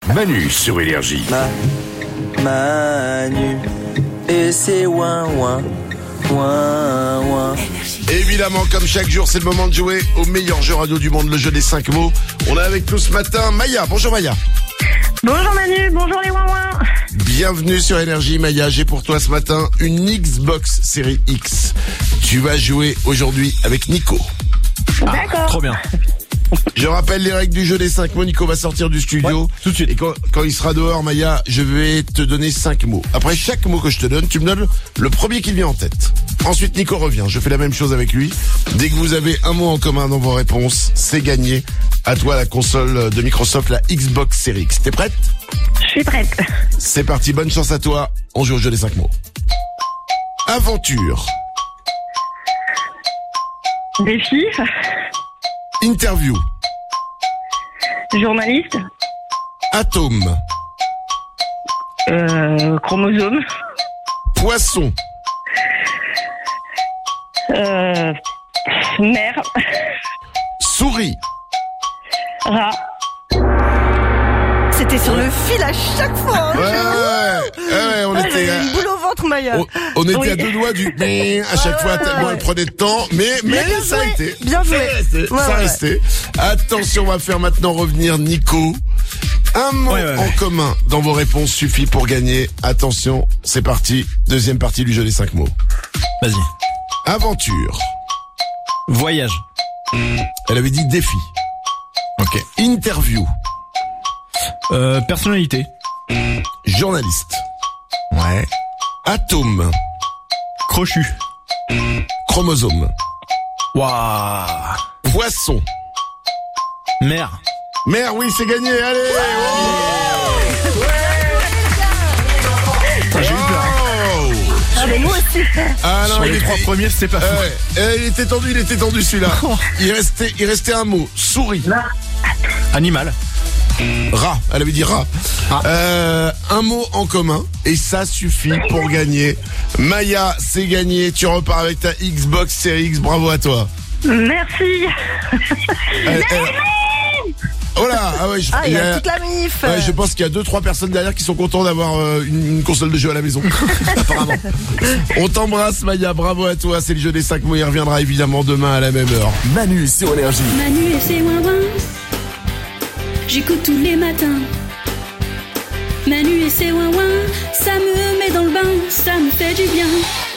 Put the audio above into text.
Manu sur Énergie. Manu et c'est ouin ouin ouin ouin. Évidemment, comme chaque jour, c'est le moment de jouer au meilleur jeu radio du monde, le jeu des 5 mots. On est avec nous ce matin Maya. Bonjour Maya. Bonjour Manu, bonjour les ouin-ouin. Bienvenue sur Énergie. Maya, j'ai pour toi ce matin une Xbox Series X. Tu vas jouer aujourd'hui avec Nico. D'accord. Trop bien. Je rappelle les règles du jeu des 5 mots. Nico va sortir du studio. Ouais, tout de suite. Et quand il sera dehors, Maya, je vais te donner 5 mots. Après chaque mot que je te donne, tu me donnes le premier qui te vient en tête. Ensuite, Nico revient. Je fais la même chose avec lui. Dès que vous avez un mot en commun dans vos réponses, c'est gagné. À toi la console de Microsoft, la Xbox Series X. T'es prête ? Je suis prête. C'est parti, bonne chance à toi. On joue au jeu des 5 mots. Aventure. Défi. Interview. Journaliste. Atome. Chromosome. Poisson. Mère. Souris. Rat. C'était sur le fil à chaque fois. Ouais, on était J'avais une boule au ventre, Maya. on était Oui. à deux doigts du mais à chaque fois tellement elle prenait de temps, mais bien ça a joué, été. bien joué. Ça a resté. Attention, on va faire maintenant revenir Nico. Un mot en commun dans vos réponses suffit pour gagner. Attention, c'est parti. Deuxième partie du jeu des 5 mots. Vas-y. Aventure. Voyage. Elle avait dit défi. Ok. Interview. Personnalité. Journaliste. Ouais. Atome. Crochu. Chromosome. Waouh. Poisson. Mère. Mère, oui, c'est gagné. Allez. J'ai eu peur. Oh. Ah, mais nous aussi. Ah non, Sur les 3 premiers, c'était pas fou. il était tendu celui-là. Il restait un mot. Souris. Animal. Rat. Elle avait dit rat. Un mot en commun. Et ça suffit pour gagner. Maya, c'est gagné. Tu repars avec ta Xbox Series X. Bravo à toi. Merci. Oh là, Il y a toute la manif. Ouais, je pense qu'il y a 2-3 personnes derrière qui sont contents d'avoir une console de jeu à la maison. Apparemment. On t'embrasse Maya, bravo à toi. C'est le jeu des 5 mots. Il reviendra évidemment demain à la même heure. Manu sur Énergie. Manu et ses ouin-ouin, j'écoute tous les matins. Manu et ses ouin-ouin, ça me met dans le bain, ça me fait du bien.